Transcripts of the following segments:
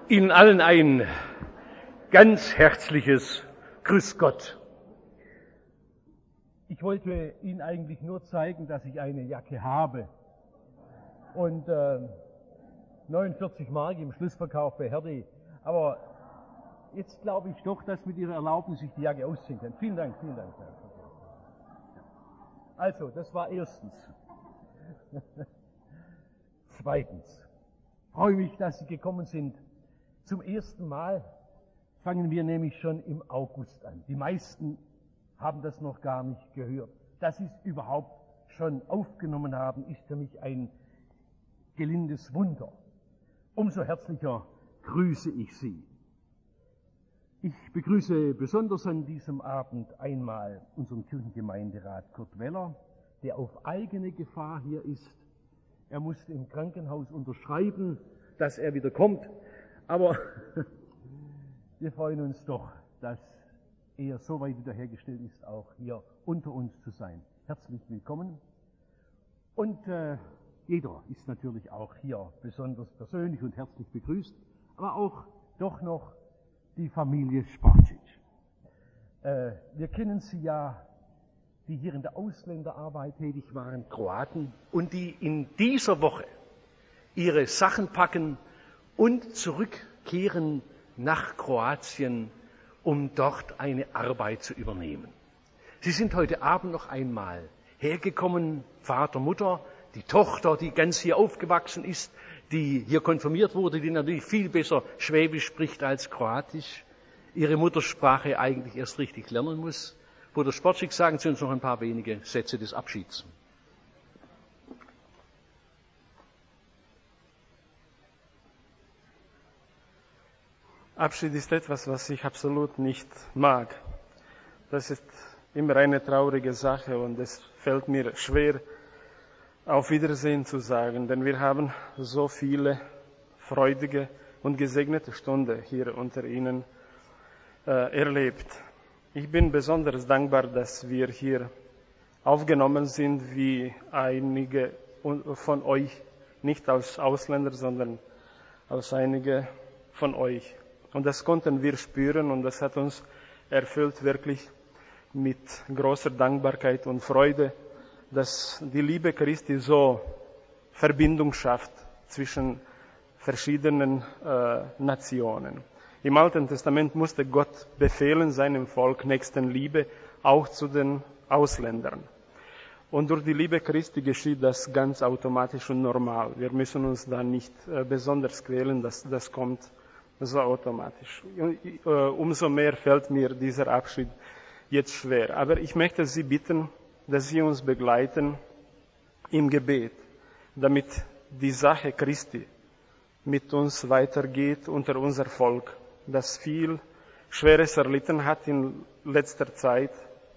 Ihnen allen ein ganz herzliches Grüß Gott. Ich wollte Ihnen eigentlich nur zeigen, dass ich eine Jacke habe. Und 49 Mark im Schlussverkauf bei Hertie. Aber jetzt glaube ich doch, dass mit Ihrer Erlaubnis ich die Jacke ausziehen kann. Vielen Dank, vielen Dank. Also, das war erstens. Zweitens, freue mich, dass Sie gekommen sind. Zum ersten Mal fangen wir nämlich schon im August an. Die meisten haben das noch gar nicht gehört. Dass Sie es überhaupt schon aufgenommen haben, ist für mich ein gelindes Wunder. Umso herzlicher grüße ich Sie. Ich begrüße besonders an diesem Abend einmal unseren Kirchengemeinderat Kurt Weller, der auf eigene Gefahr hier ist. Er musste im Krankenhaus unterschreiben, dass er wieder kommt. Aber wir freuen uns doch, dass er so weit wiederhergestellt ist, auch hier unter uns zu sein. Herzlich willkommen. Und jeder ist natürlich auch hier besonders persönlich und herzlich begrüßt, aber auch doch noch die Familie Sporcic. Wir kennen sie ja, die hier in der Ausländerarbeit tätig waren, Kroaten, und die in dieser Woche ihre Sachen packen und zurückkehren nach Kroatien, um dort eine Arbeit zu übernehmen. Sie sind heute Abend noch einmal hergekommen, Vater, Mutter, die Tochter, die ganz hier aufgewachsen ist, die hier konfirmiert wurde, die natürlich viel besser Schwäbisch spricht als Kroatisch, ihre Muttersprache eigentlich erst richtig lernen muss. Bruder Sporcic, sagen Sie uns noch ein paar wenige Sätze des Abschieds. Abschied ist etwas, was ich absolut nicht mag. Das ist immer eine traurige Sache und es fällt mir schwer, auf Wiedersehen zu sagen, denn wir haben so viele freudige und gesegnete Stunden hier unter Ihnen erlebt. Ich bin besonders dankbar, dass wir hier aufgenommen sind, wie einige von euch, nicht als Ausländer, sondern als einige von euch. Und das konnten wir spüren und das hat uns erfüllt wirklich mit großer Dankbarkeit und Freude, dass die Liebe Christi so Verbindung schafft zwischen verschiedenen Nationen. Im Alten Testament musste Gott befehlen seinem Volk Nächstenliebe auch zu den Ausländern. Und durch die Liebe Christi geschieht das ganz automatisch und normal. Wir müssen uns da nicht besonders quälen, das kommt so automatisch. Umso mehr fällt mir dieser Abschied jetzt schwer. Aber ich möchte Sie bitten, dass Sie uns begleiten im Gebet, damit die Sache Christi mit uns weitergeht unter unser Volk, das viel Schweres erlitten hat in letzter Zeit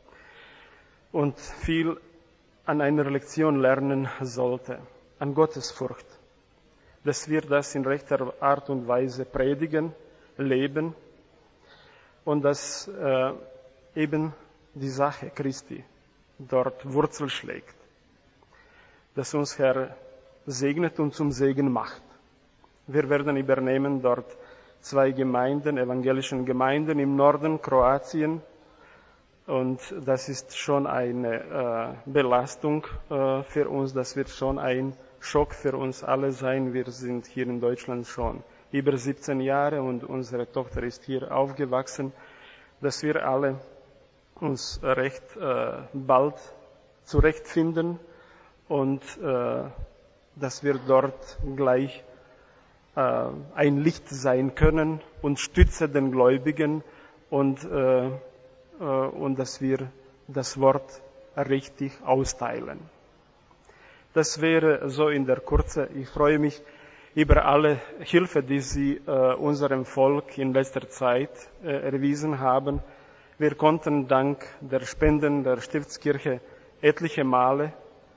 und viel an einer Lektion lernen sollte, an Gottesfurcht, dass wir das in rechter Art und Weise predigen, leben und dass eben die Sache Christi dort Wurzel schlägt, dass uns Herr segnet und zum Segen macht. Wir werden übernehmen dort 2 Gemeinden, evangelischen Gemeinden im Norden Kroatien und das ist schon eine Belastung für uns, das wird schon ein Schock für uns alle sein. Wir sind hier in Deutschland schon über 17 Jahre und unsere Tochter ist hier aufgewachsen, dass wir alle uns recht bald zurechtfinden und dass wir dort gleich ein Licht sein können und Stütze den Gläubigen und dass wir das Wort richtig austeilen. Das wäre so in der Kürze. Ich freue mich über alle Hilfe, die Sie unserem Volk in letzter Zeit erwiesen haben. Wir konnten dank der Spenden der Stiftskirche etliche Male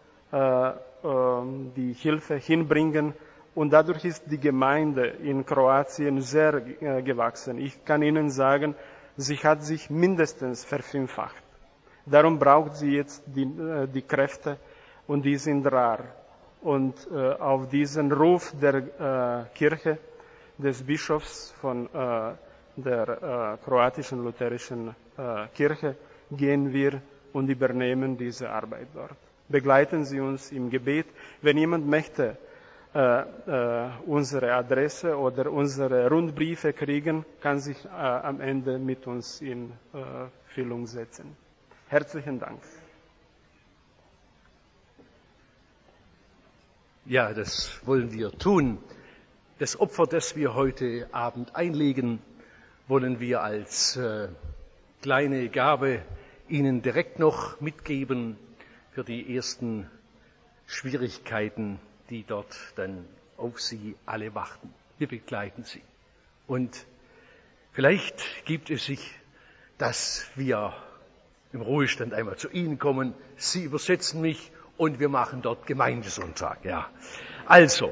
die Hilfe hinbringen und dadurch ist die Gemeinde in Kroatien sehr gewachsen. Ich kann Ihnen sagen, sie hat sich mindestens verfünffacht. Darum braucht sie jetzt die Kräfte und die sind rar. Und auf diesen Ruf der Kirche des Bischofs von der kroatischen lutherischen Kirche gehen wir und übernehmen diese Arbeit dort. Begleiten Sie uns im Gebet. Wenn jemand möchte unsere Adresse oder unsere Rundbriefe kriegen, kann sich am Ende mit uns in Füllung setzen. Herzlichen Dank. Ja, das wollen wir tun. Das Opfer, das wir heute Abend einlegen, wollen wir als kleine Gabe Ihnen direkt noch mitgeben für die ersten Schwierigkeiten, die dort dann auf Sie alle warten. Wir begleiten Sie. Und vielleicht gibt es sich, dass wir im Ruhestand einmal zu Ihnen kommen, Sie übersetzen mich und wir machen dort Gemeindesonntag. Ja. Also,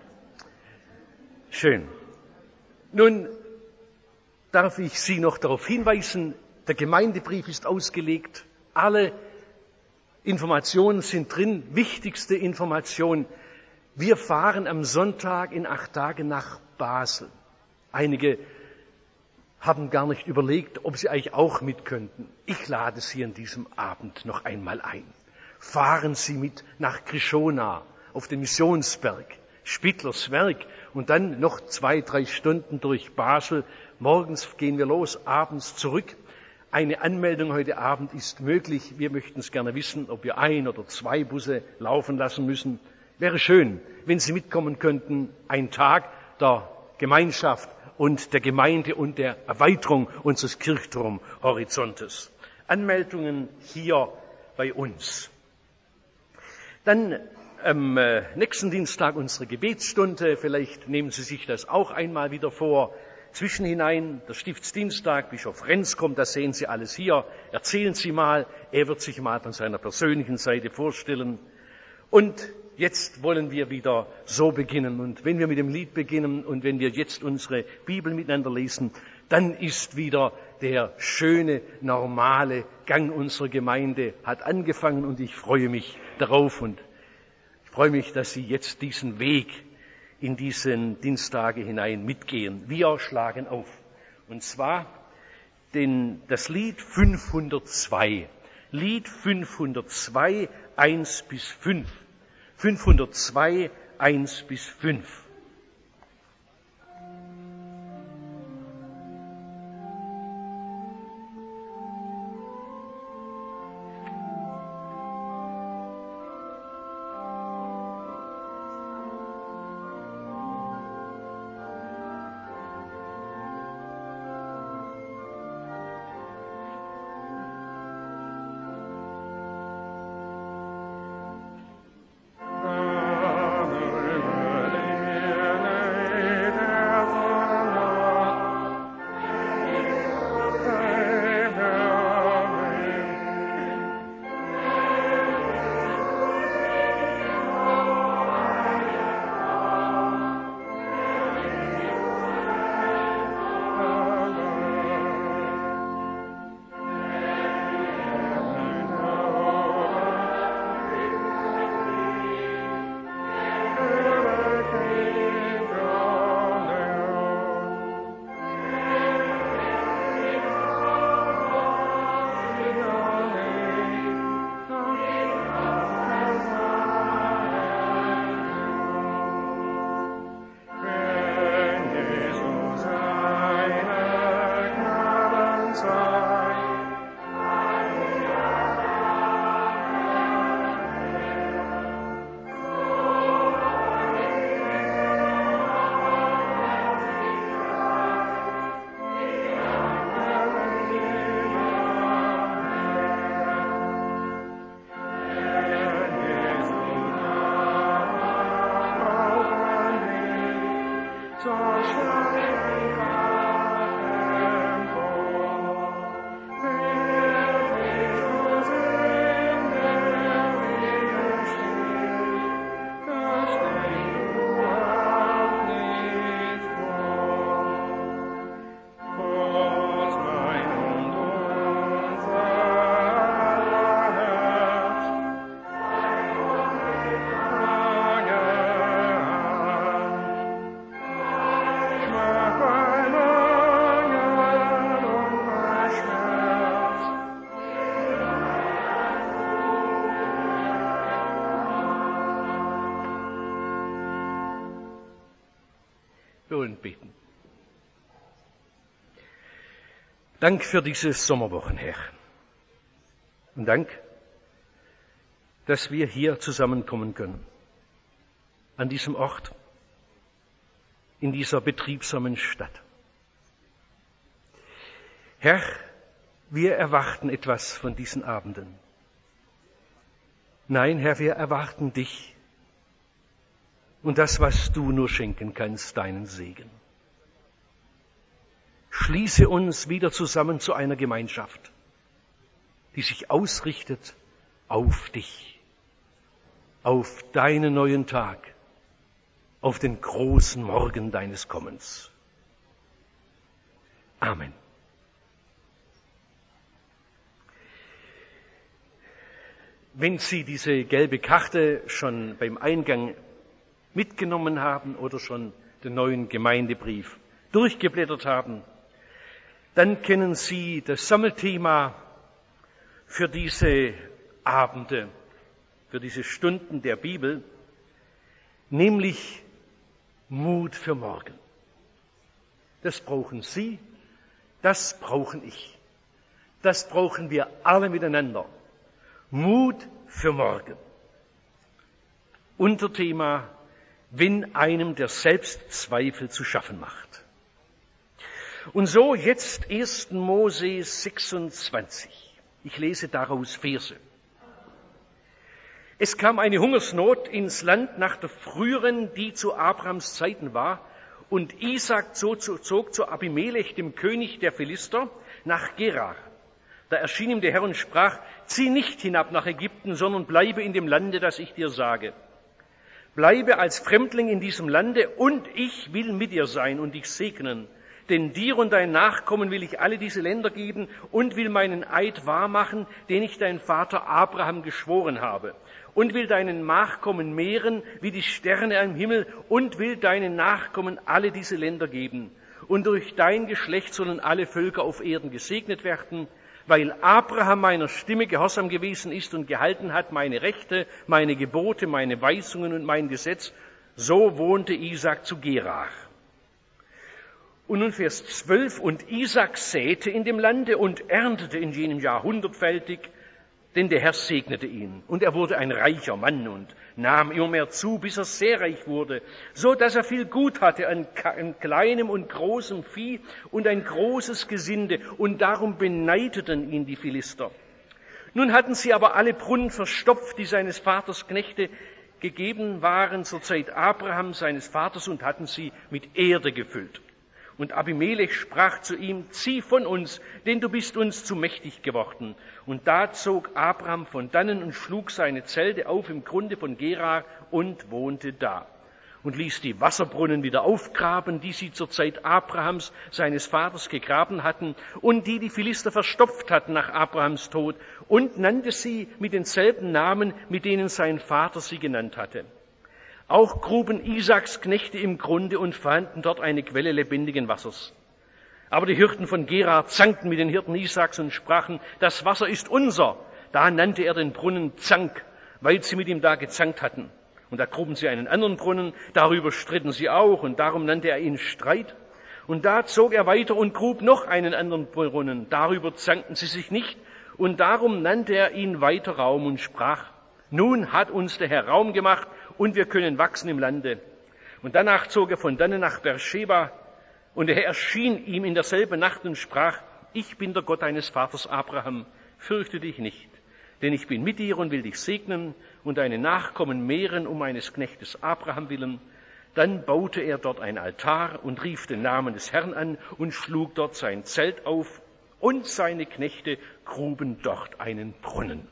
schön. Nun darf ich Sie noch darauf hinweisen, der Gemeindebrief ist ausgelegt, alle Informationen sind drin, wichtigste Information: wir fahren am Sonntag in 8 Tagen nach Basel. Einige haben gar nicht überlegt, ob sie eigentlich auch mit könnten. Ich lade Sie an diesem Abend noch einmal ein. Fahren Sie mit nach Krishona auf den Missionsberg, Spittlers Werk und dann noch 2-3 Stunden durch Basel. Morgens gehen wir los, abends zurück. Eine Anmeldung heute Abend ist möglich. Wir möchten es gerne wissen, ob wir 1 oder 2 Busse laufen lassen müssen. Wäre schön, wenn Sie mitkommen könnten. Ein Tag der Gemeinschaft und der Gemeinde und der Erweiterung unseres Kirchturmhorizontes. Anmeldungen hier bei uns. Dann am nächsten Dienstag unsere Gebetsstunde. Vielleicht nehmen Sie sich das auch einmal wieder vor. Zwischenhinein, der Stiftsdienstag, Bischof Renz kommt, das sehen Sie alles hier. Erzählen Sie mal, er wird sich mal von seiner persönlichen Seite vorstellen. Und jetzt wollen wir wieder so beginnen. Und wenn wir mit dem Lied beginnen und wenn wir jetzt unsere Bibel miteinander lesen, dann ist wieder der schöne, normale Gang unserer Gemeinde hat angefangen und ich freue mich darauf und ich freue mich, dass Sie jetzt diesen Weg in diesen Dienstage hinein mitgehen. Wir schlagen auf. Und zwar das Lied 502. Lied 502, 1 bis 5. 502, 1 bis 5. Wir wollen beten. Dank für diese Sommerwochen, Herr. Und Dank, dass wir hier zusammenkommen können. An diesem Ort, in dieser betriebsamen Stadt. Herr, wir erwarten etwas von diesen Abenden. Nein, Herr, wir erwarten dich und das, was du nur schenken kannst, deinen Segen. Schließe uns wieder zusammen zu einer Gemeinschaft, die sich ausrichtet auf dich, auf deinen neuen Tag, auf den großen Morgen deines Kommens. Amen. Wenn Sie diese gelbe Karte schon beim Eingang mitgenommen haben oder schon den neuen Gemeindebrief durchgeblättert haben, dann kennen Sie das Sammelthema für diese Abende, für diese Stunden der Bibel, nämlich Mut für morgen. Das brauchen Sie, das brauchen ich, das brauchen wir alle miteinander. Mut für morgen. Unterthema: wenn einem der Selbstzweifel zu schaffen macht. Und so jetzt 1. Mose 26. Ich lese daraus Verse. Es kam eine Hungersnot ins Land nach der früheren, die zu Abrahams Zeiten war, und Isaak zog zu Abimelech, dem König der Philister, nach Gerar. Da erschien ihm der Herr und sprach: Zieh nicht hinab nach Ägypten, sondern bleibe in dem Lande, das ich dir sage. Bleibe als Fremdling in diesem Lande, und ich will mit dir sein und dich segnen. Denn dir und deinen Nachkommen will ich alle diese Länder geben und will meinen Eid wahrmachen, den ich dein Vater Abraham geschworen habe. Und will deinen Nachkommen mehren wie die Sterne am Himmel und will deinen Nachkommen alle diese Länder geben. Und durch dein Geschlecht sollen alle Völker auf Erden gesegnet werden, weil Abraham meiner Stimme gehorsam gewesen ist und gehalten hat meine Rechte, meine Gebote, meine Weisungen und mein Gesetz. So wohnte Isaak zu Gerar. Und nun Vers 12. Und Isaak säte in dem Lande und erntete in jenem Jahr 100-fältig, denn der Herr segnete ihn. Und er wurde ein reicher Mann und nahm immer mehr zu, bis er sehr reich wurde, so dass er viel Gut hatte an kleinem und großem Vieh und ein großes Gesinde. Und darum beneideten ihn die Philister. Nun hatten sie aber alle Brunnen verstopft, die seines Vaters Knechte gegeben waren zur Zeit Abraham, seines Vaters, und hatten sie mit Erde gefüllt. Und Abimelech sprach zu ihm: Zieh von uns, denn du bist uns zu mächtig geworden. Und da zog Abraham von dannen und schlug seine Zelte auf im Grunde von Gerar und wohnte da. Und ließ die Wasserbrunnen wieder aufgraben, die sie zur Zeit Abrahams, seines Vaters, gegraben hatten und die die Philister verstopft hatten nach Abrahams Tod, und nannte sie mit denselben Namen, mit denen sein Vater sie genannt hatte. Auch gruben Isaaks Knechte im Grunde und fanden dort eine Quelle lebendigen Wassers. Aber die Hirten von Gerar zankten mit den Hirten Isaaks und sprachen: Das Wasser ist unser. Da nannte er den Brunnen Zank, weil sie mit ihm da gezankt hatten. Und da gruben sie einen anderen Brunnen, darüber stritten sie auch, und darum nannte er ihn Streit. Und da zog er weiter und grub noch einen anderen Brunnen, darüber zankten sie sich nicht, und darum nannte er ihn weiter Raum und sprach: Nun hat uns der Herr Raum gemacht, und wir können wachsen im Lande. Und danach zog er von dannen nach Beersheba, und der Herr erschien ihm in derselben Nacht und sprach: Ich bin der Gott deines Vaters Abraham, fürchte dich nicht, denn ich bin mit dir und will dich segnen und deine Nachkommen mehren um meines Knechtes Abraham willen. Dann baute er dort ein Altar und rief den Namen des Herrn an und schlug dort sein Zelt auf, und seine Knechte gruben dort einen Brunnen.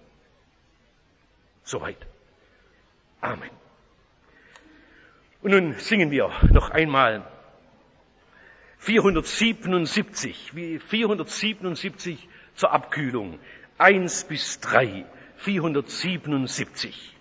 Soweit. Amen. Und nun singen wir noch einmal 477 zur Abkühlung. 1 bis 3, 477.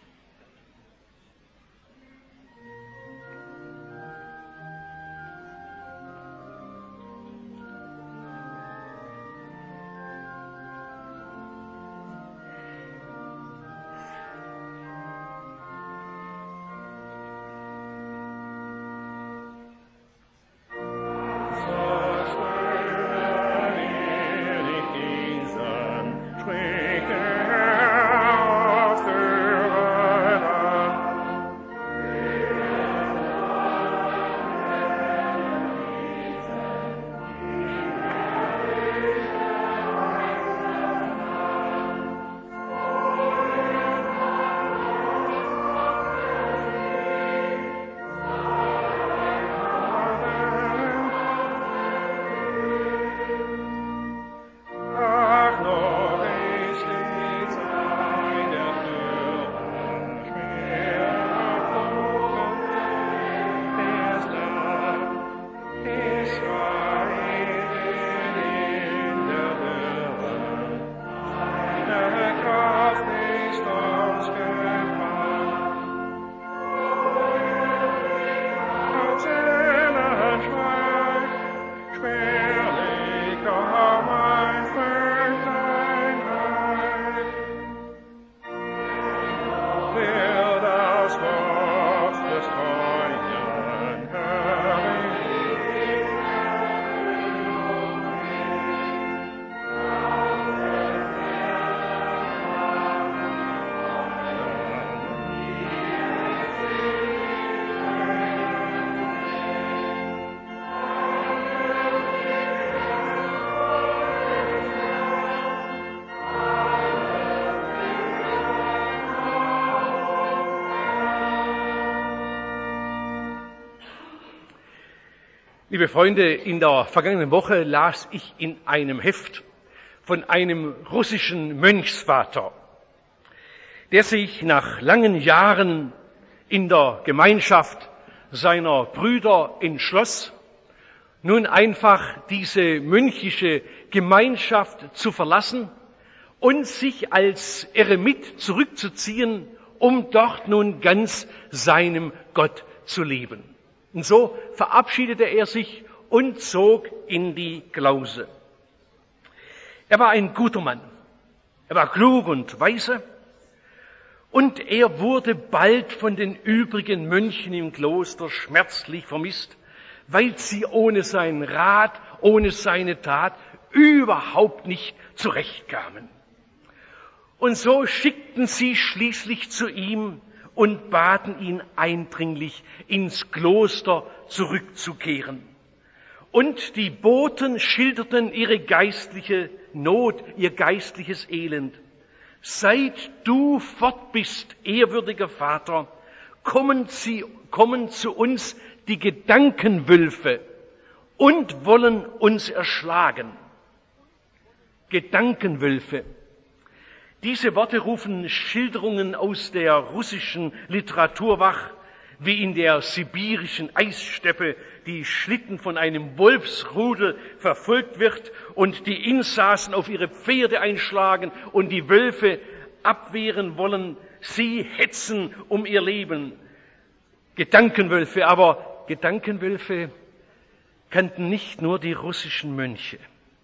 Liebe Freunde, in der vergangenen Woche las ich in einem Heft von einem russischen Mönchsvater, der sich nach langen Jahren in der Gemeinschaft seiner Brüder entschloss, nun einfach diese mönchische Gemeinschaft zu verlassen und sich als Eremit zurückzuziehen, um dort nun ganz seinem Gott zu leben. Und so verabschiedete er sich und zog in die Klause. Er war ein guter Mann. Er war klug und weise. Und er wurde bald von den übrigen Mönchen im Kloster schmerzlich vermisst, weil sie ohne seinen Rat, ohne seine Tat überhaupt nicht zurechtkamen. Und so schickten sie schließlich zu ihm und baten ihn eindringlich, ins Kloster zurückzukehren. Und die Boten schilderten ihre geistliche Not, ihr geistliches Elend. Seit du fort bist, ehrwürdiger Vater, kommen zu uns die Gedankenwölfe und wollen uns erschlagen. Gedankenwölfe. Diese Worte rufen Schilderungen aus der russischen Literatur wach, wie in der sibirischen Eissteppe die Schlitten von einem Wolfsrudel verfolgt wird und die Insassen auf ihre Pferde einschlagen und die Wölfe abwehren wollen. Sie hetzen um ihr Leben. Gedankenwölfe, aber Gedankenwölfe kannten nicht nur die russischen Mönche.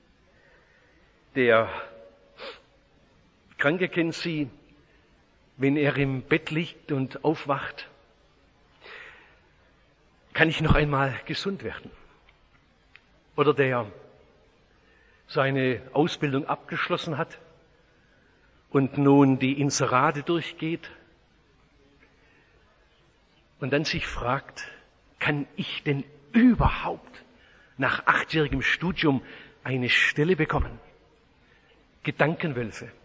Der Kranke kennt sie, wenn er im Bett liegt und aufwacht. Kann ich noch einmal gesund werden? Oder der seine Ausbildung abgeschlossen hat und nun die Inserate durchgeht und dann sich fragt, kann ich denn überhaupt nach 8-jährigem Studium eine Stelle bekommen? Gedankenwölfe.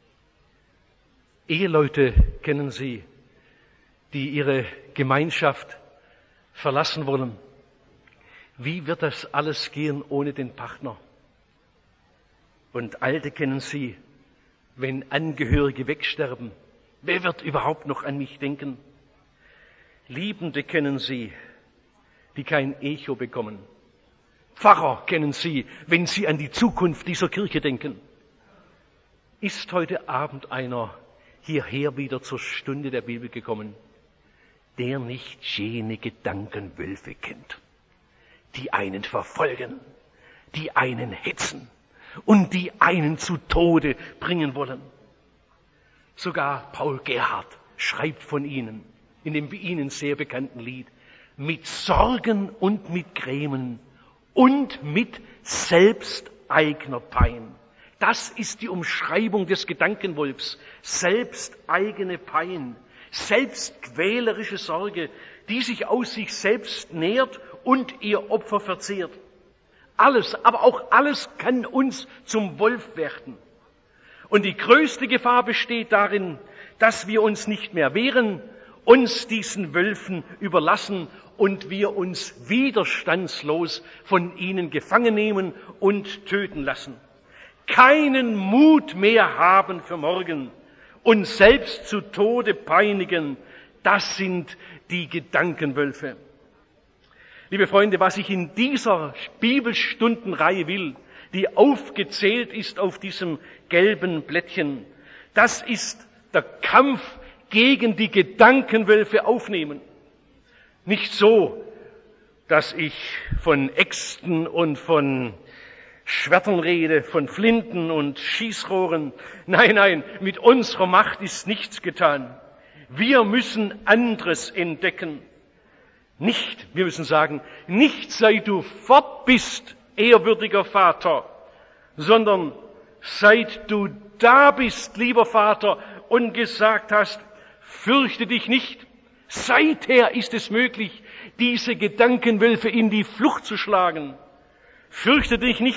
Eheleute kennen Sie, die ihre Gemeinschaft verlassen wollen. Wie wird das alles gehen ohne den Partner? Und Alte kennen Sie, wenn Angehörige wegsterben. Wer wird überhaupt noch an mich denken? Liebende kennen Sie, die kein Echo bekommen. Pfarrer kennen Sie, wenn Sie an die Zukunft dieser Kirche denken. Ist heute Abend einer hierher wieder zur Stunde der Bibel gekommen, der nicht jene Gedankenwölfe kennt, die einen verfolgen, die einen hetzen und die einen zu Tode bringen wollen. Sogar Paul Gerhardt schreibt von ihnen in dem Ihnen sehr bekannten Lied, mit Sorgen und mit Grämen und mit selbsteigner Pein. Das ist die Umschreibung des Gedankenwolfs. Selbsteigene Pein, selbstquälerische Sorge, die sich aus sich selbst nährt und ihr Opfer verzehrt. Alles, aber auch alles kann uns zum Wolf werden. Und die größte Gefahr besteht darin, dass wir uns nicht mehr wehren, uns diesen Wölfen überlassen und wir uns widerstandslos von ihnen gefangen nehmen und töten lassen. Keinen Mut mehr haben für morgen, uns selbst zu Tode peinigen, das sind die Gedankenwölfe. Liebe Freunde, was ich in dieser Bibelstundenreihe will, die aufgezählt ist auf diesem gelben Blättchen, das ist der Kampf gegen die Gedankenwölfe aufnehmen. Nicht so, dass ich von Äxten und von Schwertern rede, von Flinten und Schießrohren. Nein, mit unserer Macht ist nichts getan. Wir müssen anderes entdecken. Wir müssen sagen, nicht seit du fort bist, ehrwürdiger Vater, sondern seit du da bist, lieber Vater, und gesagt hast, fürchte dich nicht. Seither ist es möglich, diese Gedankenwölfe in die Flucht zu schlagen. Fürchte dich nicht,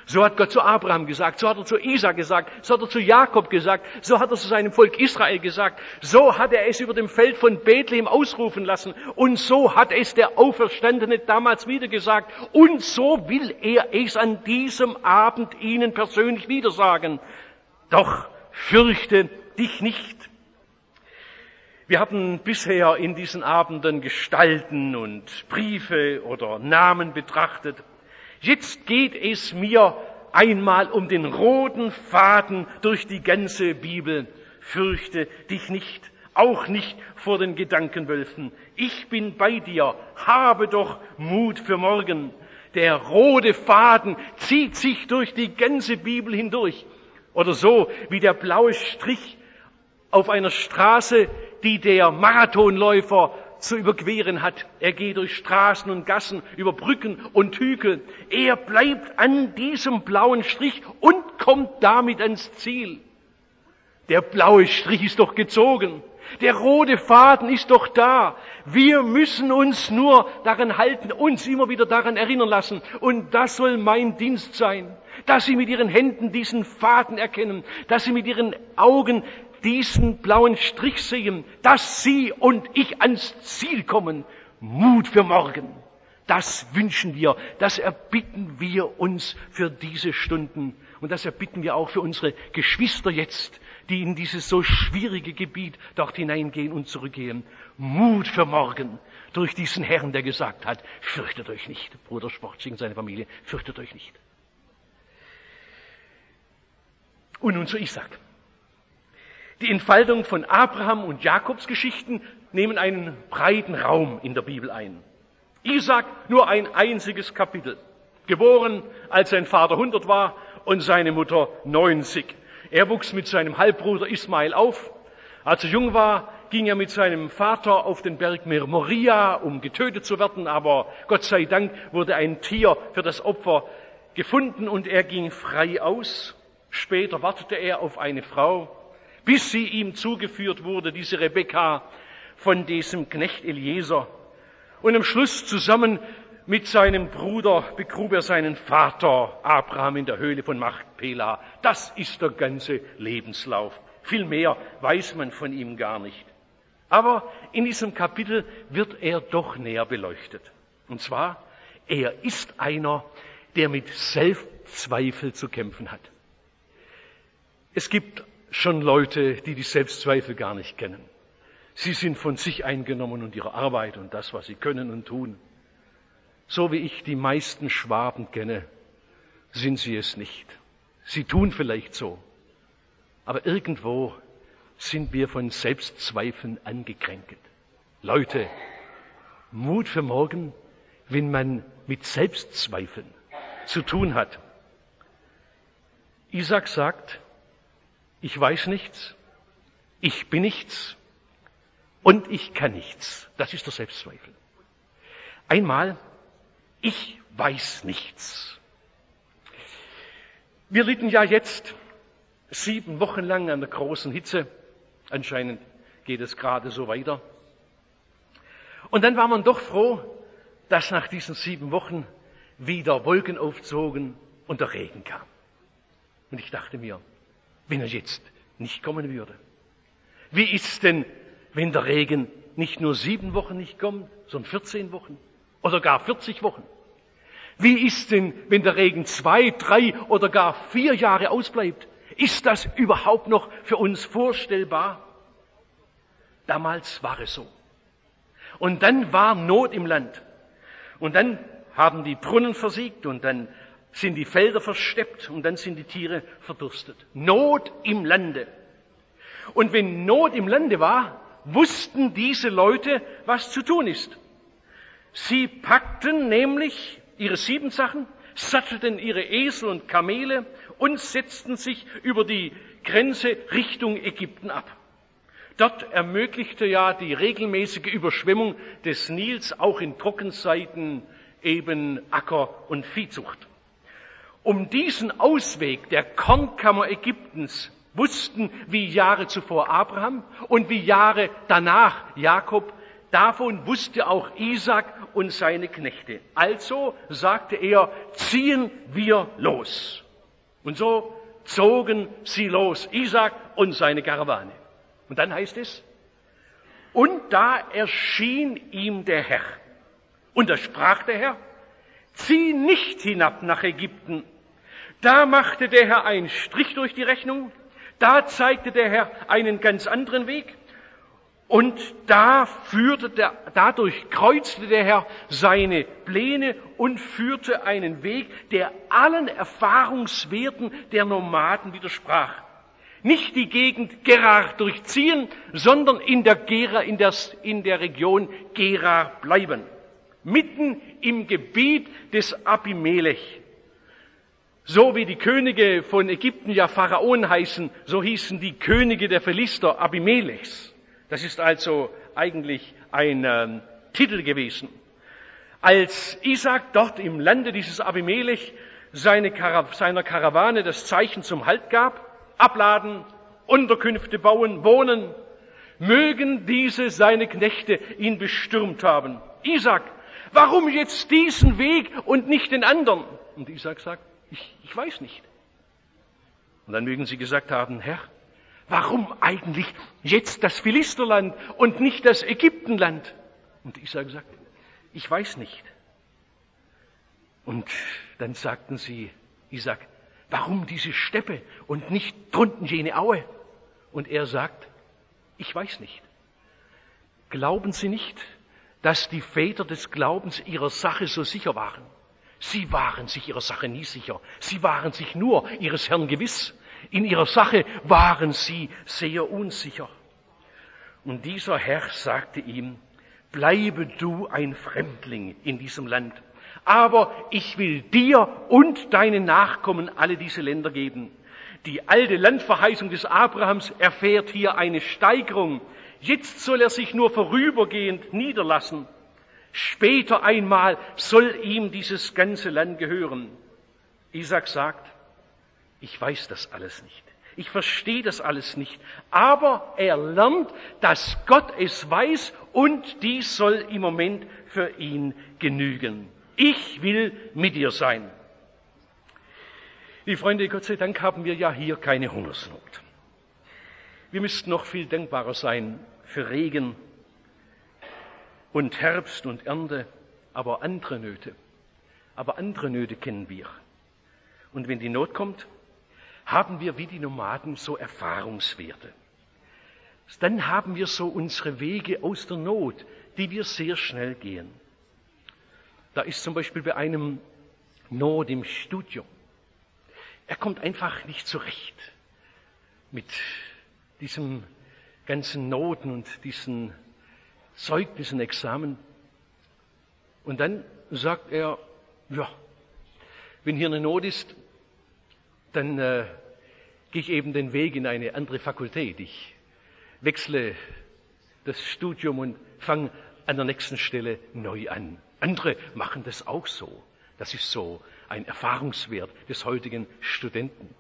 So hat Gott zu Abraham gesagt, so hat er zu Isaak gesagt, so hat er zu Jakob gesagt, so hat er zu seinem Volk Israel gesagt, so hat er es über dem Feld von Bethlehem ausrufen lassen und so hat es der Auferstandene damals wieder gesagt und so will er es an diesem Abend Ihnen persönlich wieder sagen. Doch fürchte dich nicht. Wir hatten bisher in diesen Abenden Gestalten und Briefe oder Namen betrachtet. Jetzt geht es mir einmal um den roten Faden durch die ganze Bibel. Fürchte dich nicht, auch nicht vor den Gedankenwölfen. Ich bin bei dir, habe doch Mut für morgen. Der rote Faden zieht sich durch die ganze Bibel hindurch. Oder so wie der blaue Strich auf einer Straße, die der Marathonläufer zu überqueren hat. Er geht durch Straßen und Gassen, über Brücken und Hügel. Er bleibt an diesem blauen Strich und kommt damit ans Ziel. Der blaue Strich ist doch gezogen. Der rote Faden ist doch da. Wir müssen uns nur daran halten, uns immer wieder daran erinnern lassen. Und das soll mein Dienst sein, dass Sie mit Ihren Händen diesen Faden erkennen, dass Sie mit Ihren Augen diesen blauen Strich sehen, dass Sie und ich ans Ziel kommen. Mut für morgen. Das wünschen wir, das erbitten wir uns für diese Stunden. Und das erbitten wir auch für unsere Geschwister jetzt, die in dieses so schwierige Gebiet dort hineingehen und zurückgehen. Mut für morgen durch diesen Herrn, der gesagt hat, fürchtet euch nicht. Bruder Sportzing und seine Familie, fürchtet euch nicht. Und nun zu Isaak. Die Entfaltung von Abraham und Jakobs Geschichten nehmen einen breiten Raum in der Bibel ein. Isaak nur ein einziges Kapitel. Geboren, als sein Vater 100 war und seine Mutter 90. Er wuchs mit seinem Halbbruder Ismael auf. Als er jung war, ging er mit seinem Vater auf den Berg Moria, um getötet zu werden. Aber Gott sei Dank wurde ein Tier für das Opfer gefunden und er ging frei aus. Später wartete er auf eine Frau, bis sie ihm zugeführt wurde, diese Rebekka von diesem Knecht Eliezer. Und am Schluss zusammen mit seinem Bruder begrub er seinen Vater Abraham in der Höhle von Machpela. Das ist der ganze Lebenslauf. Viel mehr weiß man von ihm gar nicht. Aber in diesem Kapitel wird er doch näher beleuchtet. Und zwar, er ist einer, der mit Selbstzweifel zu kämpfen hat. Es gibt schon Leute, die die Selbstzweifel gar nicht kennen. Sie sind von sich eingenommen und ihrer Arbeit und das, was sie können und tun. So wie ich die meisten Schwaben kenne, sind sie es nicht. Sie tun vielleicht so, aber irgendwo sind wir von Selbstzweifeln angekränkt. Leute, Mut für morgen, wenn man mit Selbstzweifeln zu tun hat. Isaak sagt, ich weiß nichts, ich bin nichts und ich kann nichts. Das ist der Selbstzweifel. Einmal, ich weiß nichts. Wir litten ja jetzt 7 Wochen lang an der großen Hitze. Anscheinend geht es gerade so weiter. Und dann war man doch froh, dass nach diesen 7 Wochen wieder Wolken aufzogen und der Regen kam. Und ich dachte mir, wenn er jetzt nicht kommen würde. Wie ist denn, wenn der Regen nicht nur 7 Wochen nicht kommt, sondern 14 Wochen oder gar 40 Wochen? Wie ist denn, wenn der Regen 2, 3 oder gar 4 Jahre ausbleibt? Ist das überhaupt noch für uns vorstellbar? Damals war es so. Und dann war Not im Land. Und dann haben die Brunnen versiegt und dann sind die Felder versteppt und dann sind die Tiere verdurstet. Not im Lande. Und wenn Not im Lande war, wussten diese Leute, was zu tun ist. Sie packten nämlich ihre Siebensachen, sattelten ihre Esel und Kamele und setzten sich über die Grenze Richtung Ägypten ab. Dort ermöglichte ja die regelmäßige Überschwemmung des Nils auch in Trockenzeiten eben Acker- und Viehzucht. Um diesen Ausweg der Kornkammer Ägyptens wussten wie Jahre zuvor Abraham und wie Jahre danach Jakob Davon wusste auch Isaak und seine Knechte. Also sagte er, ziehen wir los. Und so zogen sie los, Isaak und seine Karawane. Und dann heißt es, und da erschien ihm der Herr. Und da sprach der Herr, zieh nicht hinab nach Ägypten. Da machte der Herr einen Strich durch die Rechnung. Da zeigte der Herr einen ganz anderen Weg. Und dadurch kreuzte der Herr seine Pläne und führte einen Weg, der allen Erfahrungswerten der Nomaden widersprach. Nicht die Gegend Gerar durchziehen, sondern in der Region Gerar bleiben. Mitten im Gebiet des Abimelech. So wie die Könige von Ägypten ja Pharaonen heißen, so hießen die Könige der Philister Abimelechs. Das ist also eigentlich ein Titel gewesen. Als Isaak dort im Lande dieses Abimelech seiner Karawane das Zeichen zum Halt gab, abladen, Unterkünfte bauen, wohnen, mögen diese seine Knechte ihn bestürmt haben. Isaak, warum jetzt diesen Weg und nicht den anderen? Und Isaak sagt, ich weiß nicht. Und dann mögen sie gesagt haben, Herr, warum eigentlich jetzt das Philisterland und nicht das Ägyptenland? Und Isaak sagt, ich weiß nicht. Und dann sagten sie, Isaak, warum diese Steppe und nicht drunten jene Aue? Und er sagt, ich weiß nicht. Glauben Sie nicht, dass die Väter des Glaubens ihrer Sache so sicher waren? Sie waren sich ihrer Sache nie sicher. Sie waren sich nur ihres Herrn gewiss. In ihrer Sache waren sie sehr unsicher. Und dieser Herr sagte ihm, bleibe du ein Fremdling in diesem Land. Aber ich will dir und deinen Nachkommen alle diese Länder geben. Die alte Landverheißung des Abrahams erfährt hier eine Steigerung. Jetzt soll er sich nur vorübergehend niederlassen. Später einmal soll ihm dieses ganze Land gehören. Isaak sagt, ich weiß das alles nicht. Ich verstehe das alles nicht. Aber er lernt, dass Gott es weiß und dies soll im Moment für ihn genügen. Ich will mit dir sein. Liebe Freunde, Gott sei Dank haben wir ja hier keine Hungersnot. Wir müssten noch viel dankbarer sein für Regen und Herbst und Ernte, aber andere Nöte kennen wir. Und wenn die Not kommt, haben wir wie die Nomaden so Erfahrungswerte. Dann haben wir so unsere Wege aus der Not, die wir sehr schnell gehen. Da ist zum Beispiel bei einem Not im Studium. Er kommt einfach nicht zurecht mit diesen ganzen Noten und diesen Zeugnissen, Examen. Und dann sagt er, ja, wenn hier eine Not ist, dann gehe ich eben den Weg in eine andere Fakultät. Ich wechsle das Studium und fange an der nächsten Stelle neu an. Andere machen das auch so. Das ist so ein Erfahrungswert des heutigen Studenten.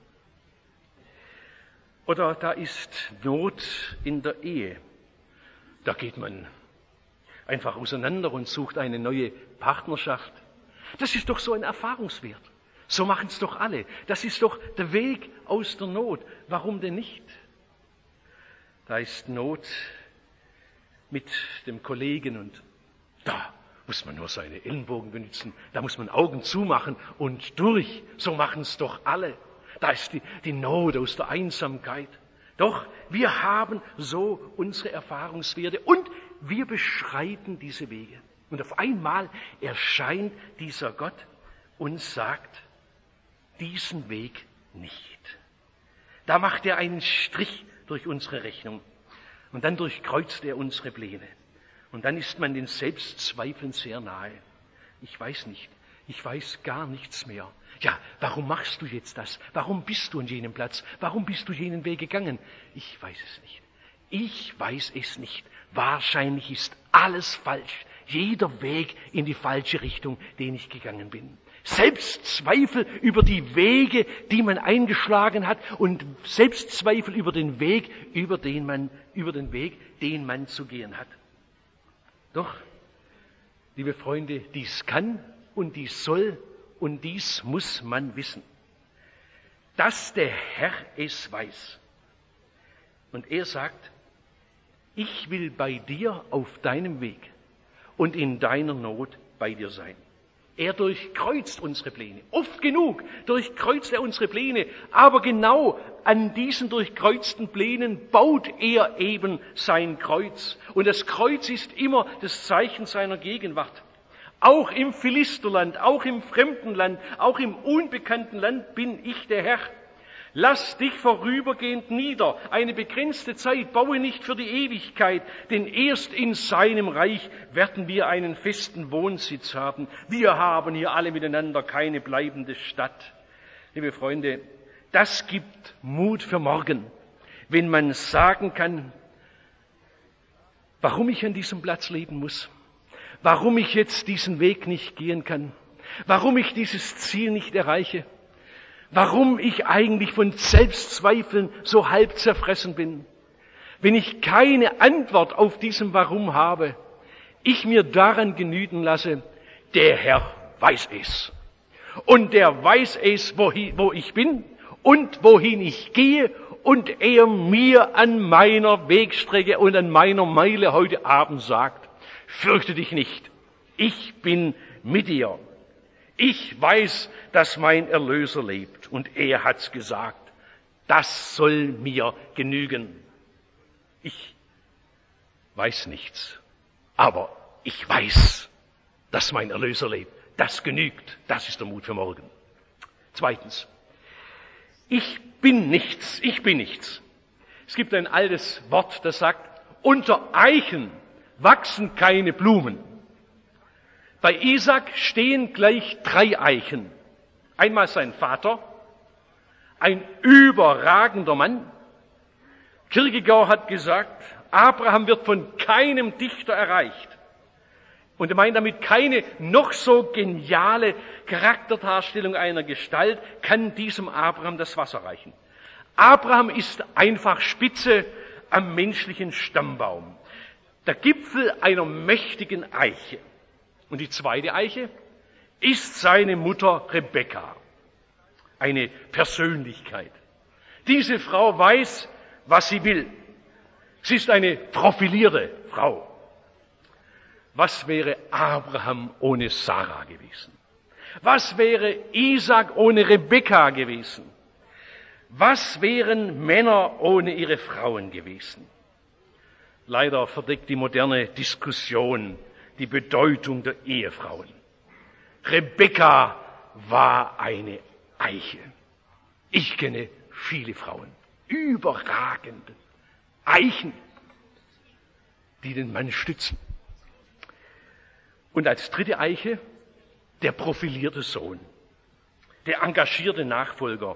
Oder da ist Not in der Ehe. Da geht man einfach auseinander und sucht eine neue Partnerschaft. Das ist doch so ein Erfahrungswert. So machen es doch alle. Das ist doch der Weg aus der Not. Warum denn nicht? Da ist Not mit dem Kollegen und da muss man nur seine Ellenbogen benutzen. Da muss man Augen zumachen und durch. So machen es doch alle. Da ist die Not aus der Einsamkeit. Doch wir haben so unsere Erfahrungswerte und wir beschreiten diese Wege. Und auf einmal erscheint dieser Gott und sagt, diesen Weg nicht. Da macht er einen Strich durch unsere Rechnung und dann durchkreuzt er unsere Pläne. Und dann ist man den Selbstzweifeln sehr nahe. Ich weiß nicht, ich weiß gar nichts mehr. Ja, warum machst du jetzt das? Warum bist du an jenem Platz? Warum bist du jenen Weg gegangen? Ich weiß es nicht. Ich weiß es nicht. Wahrscheinlich ist alles falsch. Jeder Weg in die falsche Richtung, den ich gegangen bin. Selbstzweifel über die Wege, die man eingeschlagen hat und Selbstzweifel über den Weg, den man zu gehen hat. Doch, liebe Freunde, dies kann und dies soll und dies muss man wissen, dass der Herr es weiß. Und er sagt, ich will bei dir auf deinem Weg und in deiner Not bei dir sein. Er durchkreuzt unsere Pläne. Oft genug durchkreuzt er unsere Pläne. Aber genau an diesen durchkreuzten Plänen baut er eben sein Kreuz. Und das Kreuz ist immer das Zeichen seiner Gegenwart. Auch im Philisterland, auch im fremden Land, auch im unbekannten Land bin ich der Herr. Lass dich vorübergehend nieder, eine begrenzte Zeit, baue nicht für die Ewigkeit, denn erst in seinem Reich werden wir einen festen Wohnsitz haben. Wir haben hier alle miteinander keine bleibende Stadt. Liebe Freunde, das gibt Mut für morgen, wenn man sagen kann, warum ich an diesem Platz leben muss, warum ich jetzt diesen Weg nicht gehen kann, warum ich dieses Ziel nicht erreiche, warum ich eigentlich von Selbstzweifeln so halb zerfressen bin. Wenn ich keine Antwort auf diesem Warum habe, ich mir daran genügen lasse, der Herr weiß es. Und der weiß es, wo ich bin und wohin ich gehe und er mir an meiner Wegstrecke und an meiner Meile heute Abend sagt, fürchte dich nicht, ich bin mit dir. Ich weiß, dass mein Erlöser lebt und er hat's gesagt. Das soll mir genügen. Ich weiß nichts, aber ich weiß, dass mein Erlöser lebt. Das genügt. Das ist der Mut für morgen. Zweitens. Ich bin nichts. Ich bin nichts. Es gibt ein altes Wort, das sagt, unter Eichen wachsen keine Blumen. Bei Isaak stehen gleich 3 Eichen. Einmal sein Vater, ein überragender Mann. Kierkegaard hat gesagt, Abraham wird von keinem Dichter erreicht. Und er meint damit, keine noch so geniale Charakterdarstellung einer Gestalt kann diesem Abraham das Wasser reichen. Abraham ist einfach Spitze am menschlichen Stammbaum. Der Gipfel einer mächtigen Eiche. Und die zweite Eiche ist seine Mutter Rebekka, eine Persönlichkeit. Diese Frau weiß, was sie will. Sie ist eine profilierte Frau. Was wäre Abraham ohne Sarah gewesen? Was wäre Isaak ohne Rebekka gewesen? Was wären Männer ohne ihre Frauen gewesen? Leider verdeckt die moderne Diskussion die Bedeutung der Ehefrauen. Rebekka war eine Eiche. Ich kenne viele Frauen, überragende Eichen, die den Mann stützen. Und als dritte Eiche der profilierte Sohn, der engagierte Nachfolger,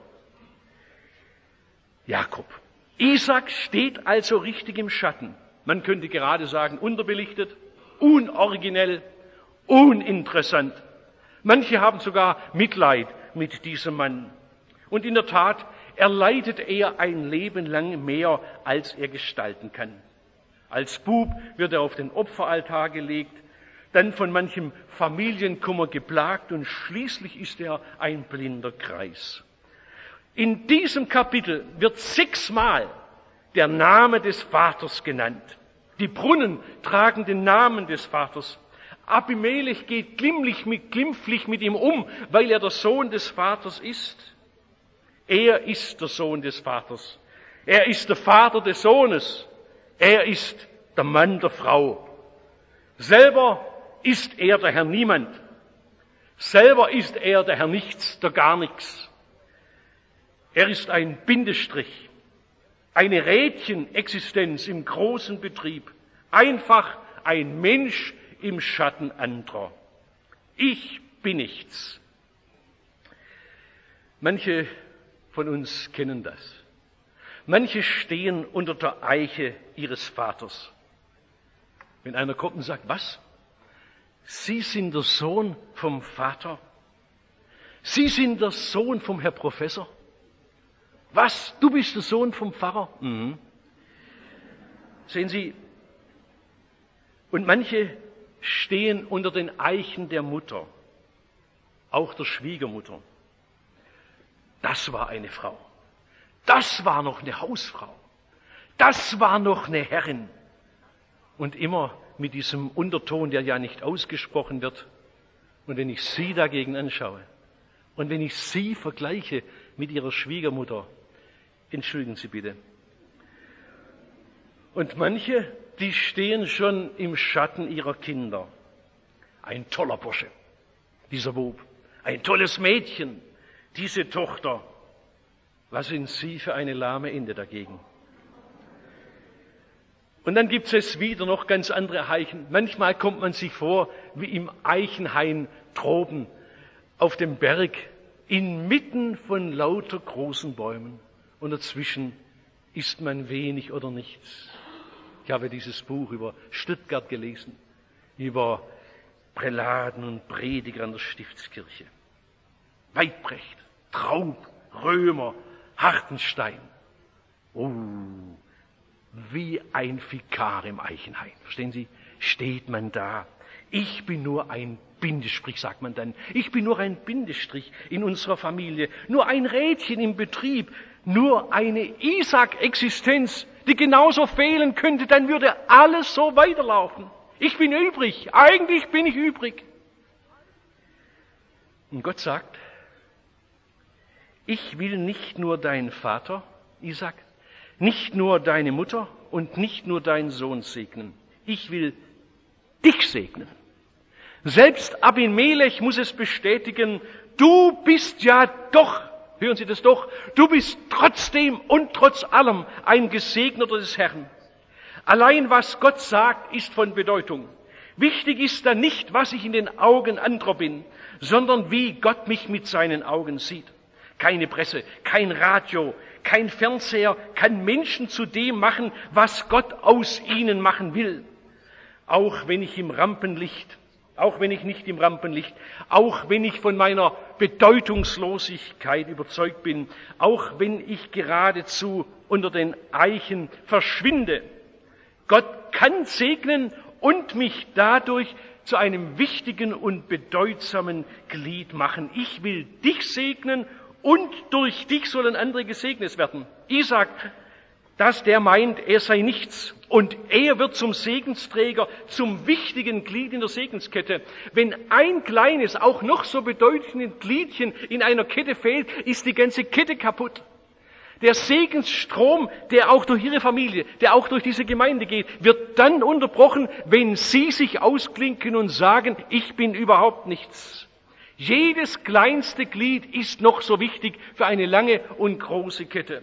Jakob. Isaak steht also richtig im Schatten. Man könnte gerade sagen, unterbelichtet, unoriginell, uninteressant. Manche haben sogar Mitleid mit diesem Mann. Und in der Tat, er leidet er ein Leben lang mehr, als er gestalten kann. Als Bub wird er auf den Opferaltar gelegt, dann von manchem Familienkummer geplagt und schließlich ist er ein blinder Kreis. In diesem Kapitel wird 6-mal der Name des Vaters genannt. Die Brunnen tragen den Namen des Vaters. Abimelech geht glimpflich mit ihm um, weil er der Sohn des Vaters ist. Er ist der Sohn des Vaters. Er ist der Vater des Sohnes. Er ist der Mann der Frau. Selber ist er der Herr Niemand. Selber ist er der Herr Nichts, der Gar nichts. Er ist ein Bindestrich, eine Rädchenexistenz im großen Betrieb. Einfach ein Mensch im Schatten anderer. Ich bin nichts. Manche von uns kennen das. Manche stehen unter der Eiche ihres Vaters. Wenn einer kommt und sagt, was? Sie sind der Sohn vom Vater? Sie sind der Sohn vom Herr Professor? Was? Du bist der Sohn vom Pfarrer? Mhm. Sehen Sie, und manche stehen unter den Eichen der Mutter, auch der Schwiegermutter. Das war eine Frau. Das war noch eine Hausfrau. Das war noch eine Herrin. Und immer mit diesem Unterton, der ja nicht ausgesprochen wird. Und wenn ich sie dagegen anschaue und wenn ich sie vergleiche mit ihrer Schwiegermutter, entschuldigen Sie bitte. Und manche, die stehen schon im Schatten ihrer Kinder. Ein toller Bursche, dieser Bub. Ein tolles Mädchen, diese Tochter. Was sind Sie für eine lahme Ende dagegen? Und dann gibt es wieder noch ganz andere Eichen. Manchmal kommt man sich vor wie im Eichenhain droben auf dem Berg, inmitten von lauter großen Bäumen. Und dazwischen ist man wenig oder nichts. Ich habe dieses Buch über Stuttgart gelesen, über Prälaten und Prediger an der Stiftskirche. Weidbrecht, Traub, Römer, Hartenstein. Oh, wie ein Vikar im Eichenhain. Verstehen Sie? Steht man da. Ich bin nur ein Bindestrich, sagt man dann. Ich bin nur ein Bindestrich in unserer Familie. Nur ein Rädchen im Betrieb. Nur eine Isaac-Existenz, die genauso fehlen könnte, dann würde alles so weiterlaufen. Ich bin übrig. Eigentlich bin ich übrig. Und Gott sagt, ich will nicht nur deinen Vater, Isaac, nicht nur deine Mutter und nicht nur deinen Sohn segnen. Ich will dich segnen. Selbst Abimelech muss es bestätigen, du bist ja doch, hören Sie das doch, du bist trotzdem und trotz allem ein Gesegneter des Herrn. Allein was Gott sagt, ist von Bedeutung. Wichtig ist dann nicht, was ich in den Augen anderer bin, sondern wie Gott mich mit seinen Augen sieht. Keine Presse, kein Radio, kein Fernseher kann Menschen zu dem machen, was Gott aus ihnen machen will. Auch wenn ich nicht im Rampenlicht, auch wenn ich von meiner Bedeutungslosigkeit überzeugt bin, auch wenn ich geradezu unter den Eichen verschwinde. Gott kann segnen und mich dadurch zu einem wichtigen und bedeutsamen Glied machen. Ich will dich segnen und durch dich sollen andere gesegnet werden. Isaac, dass der meint, er sei nichts und er wird zum Segensträger, zum wichtigen Glied in der Segenskette. Wenn ein kleines, auch noch so bedeutendes Gliedchen in einer Kette fehlt, ist die ganze Kette kaputt. Der Segensstrom, der auch durch Ihre Familie, der auch durch diese Gemeinde geht, wird dann unterbrochen, wenn Sie sich ausklinken und sagen, ich bin überhaupt nichts. Jedes kleinste Glied ist noch so wichtig für eine lange und große Kette.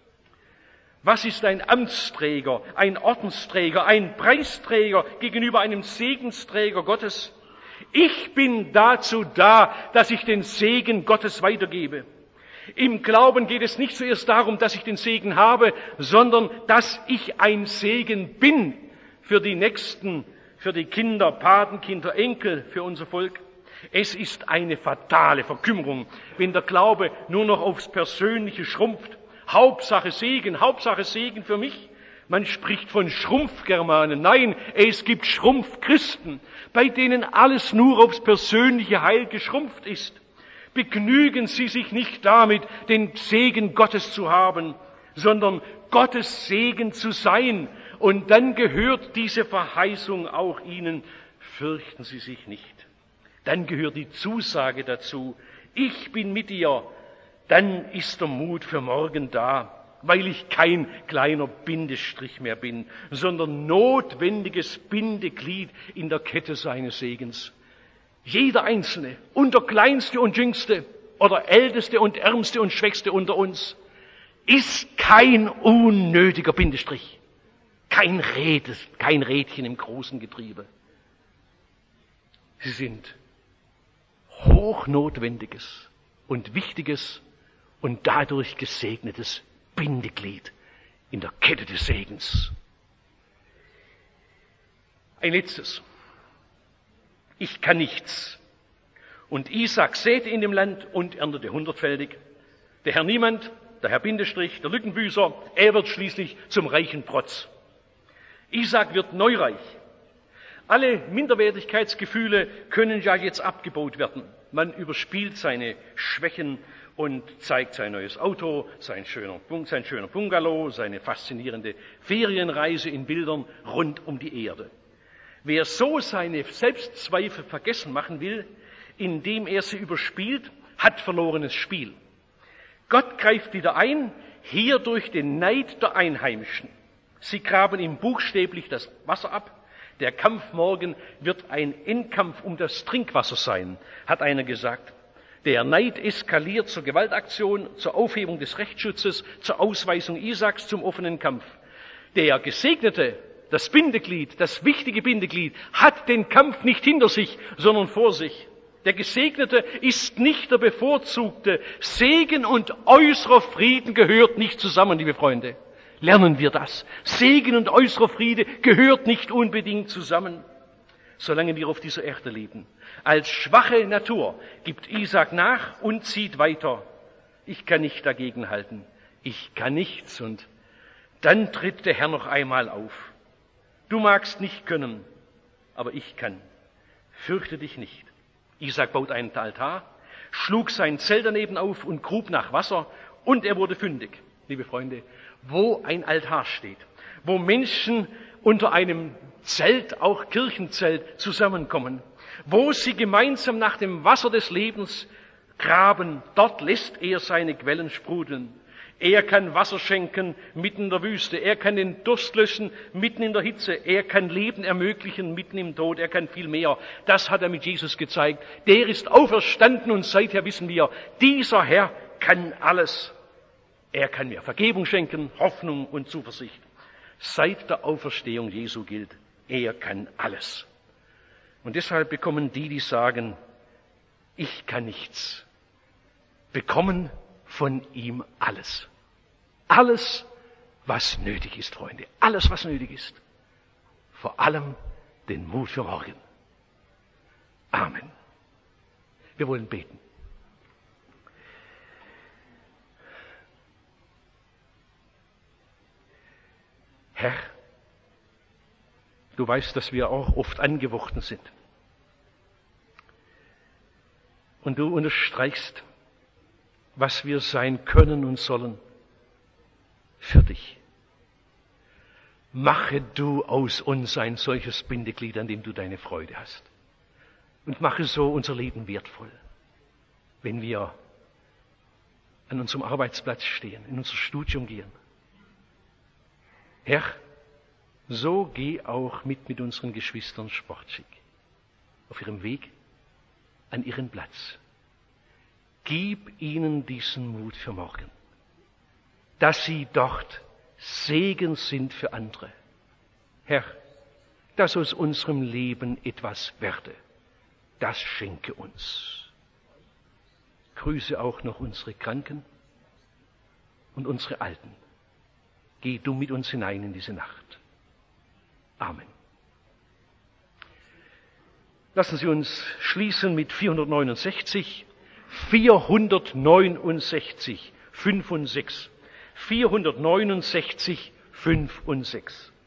Was ist ein Amtsträger, ein Ordensträger, ein Preisträger gegenüber einem Segensträger Gottes? Ich bin dazu da, dass ich den Segen Gottes weitergebe. Im Glauben geht es nicht zuerst darum, dass ich den Segen habe, sondern dass ich ein Segen bin für die Nächsten, für die Kinder, Patenkinder, Enkel, für unser Volk. Es ist eine fatale Verkümmerung, wenn der Glaube nur noch aufs Persönliche schrumpft. Hauptsache Segen für mich. Man spricht von Schrumpfgermanen. Nein, es gibt Schrumpfchristen, bei denen alles nur aufs persönliche Heil geschrumpft ist. Begnügen Sie sich nicht damit, den Segen Gottes zu haben, sondern Gottes Segen zu sein. Und dann gehört diese Verheißung auch Ihnen. Fürchten Sie sich nicht. Dann gehört die Zusage dazu, ich bin mit dir. Dann ist der Mut für morgen da, weil ich kein kleiner Bindestrich mehr bin, sondern notwendiges Bindeglied in der Kette seines Segens. Jeder Einzelne, und der Kleinste und Jüngste oder Älteste und Ärmste und Schwächste unter uns, ist kein unnötiger Bindestrich, kein Rädchen im großen Getriebe. Sie sind hochnotwendiges und wichtiges und dadurch gesegnetes Bindeglied in der Kette des Segens. Ein letztes. Ich kann nichts. Und Isaac säte in dem Land und erntete 100-fältig. Der Herr Niemand, der Herr Bindestrich, der Lückenbüßer, er wird schließlich zum reichen Protz. Isaac wird neureich. Alle Minderwertigkeitsgefühle können ja jetzt abgebaut werden. Man überspielt seine Schwächen und zeigt sein neues Auto, sein schöner Bungalow, seine faszinierende Ferienreise in Bildern rund um die Erde. Wer so seine Selbstzweifel vergessen machen will, indem er sie überspielt, hat verlorenes Spiel. Gott greift wieder ein, hier durch den Neid der Einheimischen. Sie graben ihm buchstäblich das Wasser ab. Der Kampf morgen wird ein Endkampf um das Trinkwasser sein, hat einer gesagt. Der Neid eskaliert zur Gewaltaktion, zur Aufhebung des Rechtsschutzes, zur Ausweisung Isaaks, zum offenen Kampf. Der Gesegnete, das Bindeglied, das wichtige Bindeglied, hat den Kampf nicht hinter sich, sondern vor sich. Der Gesegnete ist nicht der Bevorzugte. Segen und äußerer Frieden gehört nicht zusammen, liebe Freunde. Lernen wir das. Segen und äußerer Friede gehört nicht unbedingt zusammen, solange wir auf dieser Erde leben. Als schwache Natur gibt Isaak nach und zieht weiter. Ich kann nicht dagegenhalten. Ich kann nichts. Und dann tritt der Herr noch einmal auf. Du magst nicht können, aber ich kann. Fürchte dich nicht. Isaak baut einen Altar, schlug sein Zelt daneben auf und grub nach Wasser und er wurde fündig. Liebe Freunde, wo ein Altar steht, wo Menschen unter einem Zelt, auch Kirchenzelt, zusammenkommen, wo sie gemeinsam nach dem Wasser des Lebens graben, dort lässt er seine Quellen sprudeln. Er kann Wasser schenken mitten in der Wüste. Er kann den Durst löschen mitten in der Hitze. Er kann Leben ermöglichen mitten im Tod. Er kann viel mehr. Das hat er mit Jesus gezeigt. Der ist auferstanden und seither wissen wir, dieser Herr kann alles. Er kann mir Vergebung schenken, Hoffnung und Zuversicht. Seit der Auferstehung Jesu gilt, er kann alles. Und deshalb bekommen die sagen, ich kann nichts, bekommen von ihm alles. Alles, was nötig ist, Freunde. Alles, was nötig ist. Vor allem den Mut für morgen. Amen. Wir wollen beten. Herr, du weißt, dass wir auch oft angefochten sind. Und du unterstreichst, was wir sein können und sollen für dich. Mache du aus uns ein solches Bindeglied, an dem du deine Freude hast. Und mache so unser Leben wertvoll, wenn wir an unserem Arbeitsplatz stehen, in unser Studium gehen. Herr, so geh auch mit unseren Geschwistern sportschick auf ihrem Weg an ihren Platz. Gib ihnen diesen Mut für morgen, dass sie dort Segen sind für andere. Herr, dass aus unserem Leben etwas werde, das schenke uns. Grüße auch noch unsere Kranken und unsere Alten. Geh du mit uns hinein in diese Nacht. Amen. Lassen Sie uns schließen mit 469, 469, 5 und 6. 469, 5 und 6.